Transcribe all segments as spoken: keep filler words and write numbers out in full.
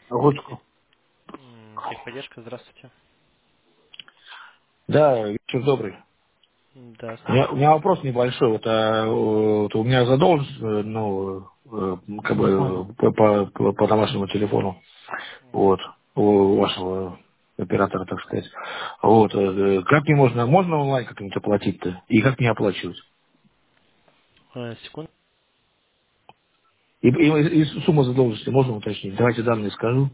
Ручку. М, Техподдержка, здравствуйте. Да, вечер добрый. Да, У меня, у слушаю. меня вопрос небольшой. Вот, а, вот у меня задолженность, э, ну, э, как бы э, по, по, по- по домашнему телефону, вот, у вашего оператора, так сказать. Вот, э, как мне можно, можно онлайн как-нибудь оплатить-то? И как мне оплачивать? Э, Секунду. И, и- и сумма задолженности можно уточнить? Давайте данные скажу.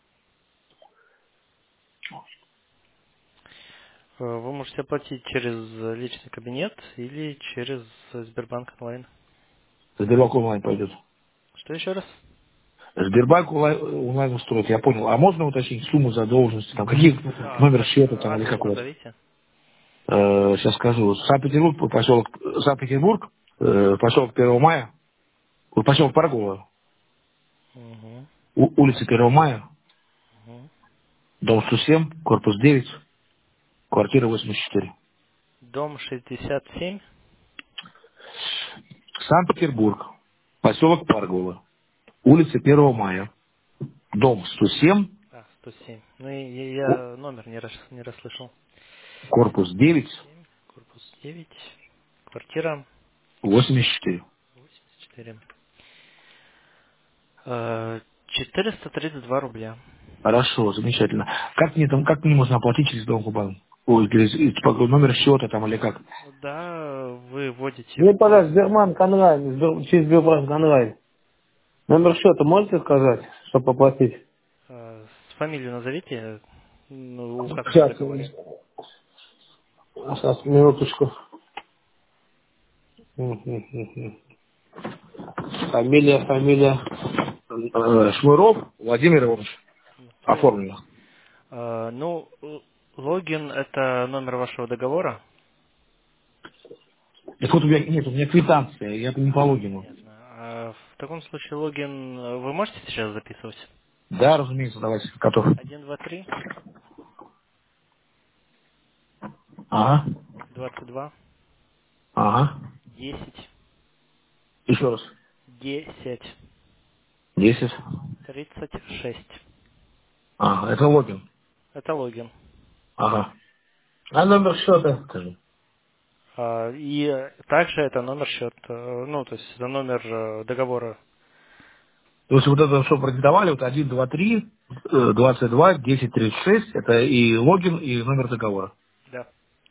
Э, Вы можете оплатить через личный кабинет или через Сбербанк онлайн. Сбербанк онлайн пойдет. Что еще раз? Сбербанк онлайн, онлайн устроит, я понял. А можно уточнить сумму задолженности, там, какие А, номер ад- счета там или адрес какой? назовите. Э, сейчас скажу. Санкт-Петербург, поселок, Санкт-Петербург, э, поселок первого мая, ой, поселок Паргова, Угу. у- улица первого мая, Угу. дом сто семь, корпус девять, квартира восемьдесят четыре. Дом шестьдесят семь. Санкт-Петербург, поселок Паргова, улица первого мая, дом сто семь, А, сто семь. Ну, и и о- я номер не, рас, не расслышал. корпус девять, Семь, корпус девять, квартира восемьдесят четыре. восемьдесят четыре. Э, четыреста тридцать два рубля. Хорошо, замечательно. Как мне там, как мне можно оплатить через Дом-банк? Ой, через, из- по номер счета там или как? Да, вы вводите Мне по пора Сбербанк онлайн, Сбер- через Сбербанк онлайн. Номер счета можете сказать, чтобы оплатить? Э, с фамилию назовите, ну, указанную в Сейчас, договоре. сейчас, минуточку. Мгм. Фамилия, фамилия. Э, Шмыров Владимир Иванович. Все. Оформлено. Ну, л- логин — это номер вашего договора. Так вот у меня, нет, у меня квитанция, я не по логину. Понятно. А в таком случае логин э, вы можете сейчас записывать? Да, разумеется, давайте, готов. Один, два, три, Ага, двадцать два, ага. десять, Еще раз. десять, Десять. тридцать шесть. Ага, это логин. Это логин. Ага. А номер счета? Скажи. А, И э, также это номер счета, э, ну, то есть это номер э, договора. То есть вот это, что продиктовали, вот один, два, три, э, двадцать два, десять, тридцать шесть, это и логин, и номер договора. Да.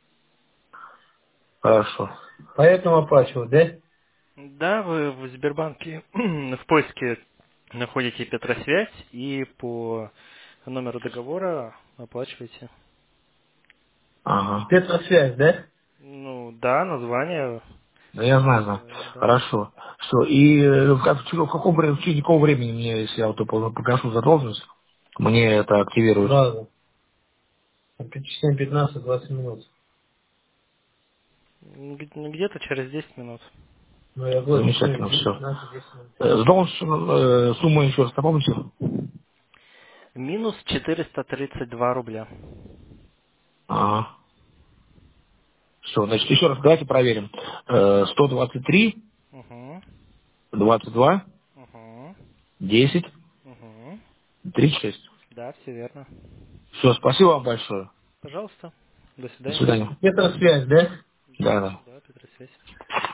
Хорошо. Поэтому оплачивать, да? Да, вы в Сбербанке в поиске находите Петросвязь и по номеру договора оплачиваете. Ага. Спецсвязь, да? Ну да, название. Да я знаю, знаю. Название, да. Хорошо. Все. И э, в, как- в каком, вре- в течение какого времени мне, если я вот пол- погашу задолженность, мне это активируют? Сразу. семь, пятнадцать, двадцать минут. Г- ну, Где-то через десять минут. Ну, я говорю, замечательно, все. пятнадцать, десять минут. Э, Задолженность, э, сумма еще раз напомните? Минус четыреста тридцать два рубля. Ага. Все, значит, еще раз давайте проверим. Э, сто двадцать три, Угу. двадцать два, Угу. десять, Угу. тридцать шесть. Да, все верно. Все, спасибо вам большое. Пожалуйста. До До свидания. свидания. Это связь, да? Да, да. Да, Петросвязь.